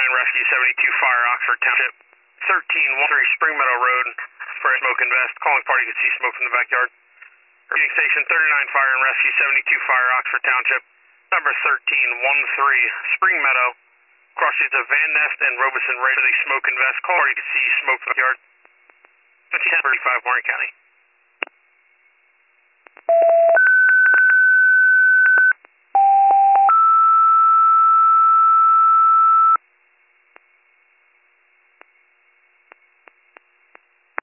Rescue 72 Fire, Oxford Township. 1313 Spring Meadow Road for a smoke and vest. Calling party, you can see smoke from the backyard. Reading station 39 Fire and Rescue 72 Fire, Oxford Township. Number 1313 Spring Meadow. Cross streets of Van Nest and Robeson Ray to the smoke and vest. Call party, you can see smoke from the backyard. 1035 Warren County.